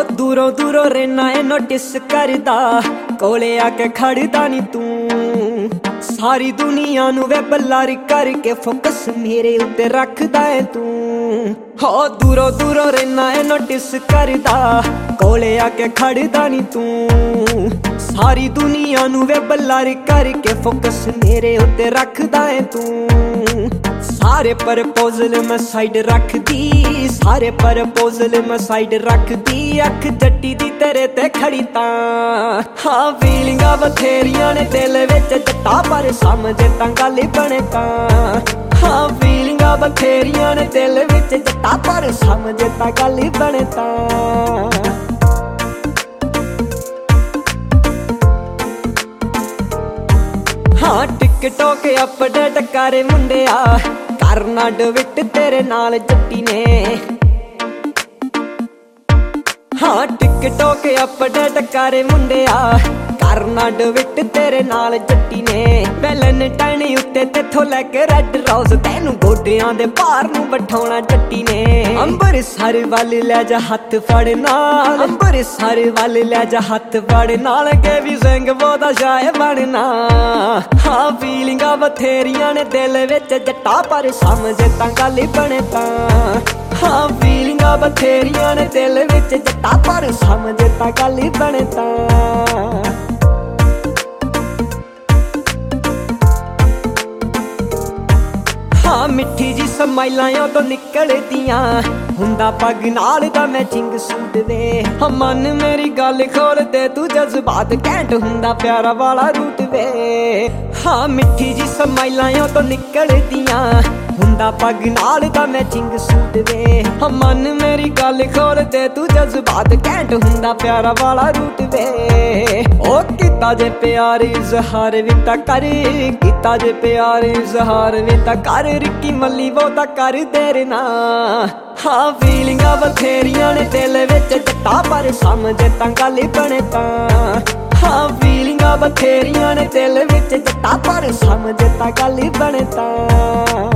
दूरों दूरों रहना है नोटिस करदा, कोले आके खड़दा नी तू। सारी दुनिया नू वे बल्लारी करके फोकस मेरे उत्ते रखदा है तू। हो दूरों दूरों रहना है नोटिस करदा, कोले आके खड़दा नी तू। सारी दुनिया नू वे बल्लारी करके फोकस मेरे उत्ते रखदा है तू। सारे प्रपोजल मैं साइड रख दी, सारे प्रपोजल मैं साइड रख दी। अख जट्टी दी तेरे ते खड़ी तां, हाँ फीलिंगां बथेरियां ने दिल विच जट्टा, पर समझे तां गल बने तां। हाँ फीलिंगां बथेरियां ने दिल विच जट्टा, पर समझे तां गल बने तां। हाँ टिकटॉक अपडेट करे मुंडिया, करना डविट तेरे नाल जट्टी ने। हाँ टिकटॉक अपडेट करे मुंडिया, करना डविट तेरे नाल जट्टी ने। वैलेंटाइन उत्ते तेथों लैके रेड रोज, तैनू गोडियां दे भार नू बिठाउणा जट्टी ने। अंबरसर वल लै जा हत्थ फड़ नाल, अंबरसर वल लै जा हत्थ फड़ नाल, के भी सिंह बोदा शाय बनना। हाँ फीलिंगां बथेरियां ने दिल विच जट्टा, पर समझे तां गल बने तां। हाँ फीलिंगां बथेरियां ने दिल विच जट्टा, पर समझे तां गल बने तां। हाँ मिठी जी समाइलां उदों निकलदियां, हुंदा पग नाल दा मैचिंग सूट वे। हाँ मन मेरी गल खोल दे तू, जज्बात कैंट हुंदा प्यारा वाला रूट वे। हाँ मिठी जी समाइलां उदों निकलदियां, हुंदा पग नाल दा मैचिंग सूट वे। हाँ मन मेरी गल खोल दे तू, जज्बात कैंट हुंदा प्यारा वाला रूट वे। ओ कीता जे प्यार इजहार वी तां कर, कीता जे प्यार इजहार वी तां कर, रिक्की मल्ली वो तां कर देर ना। हाँ फीलिंगां बथेरियां ने दिल विच जट्टा, पर समझे तां गल बने तां। हाँ फीलिंगां बथेरियां ने दिल विच जट्टा, पर समझे तां गल बने तां।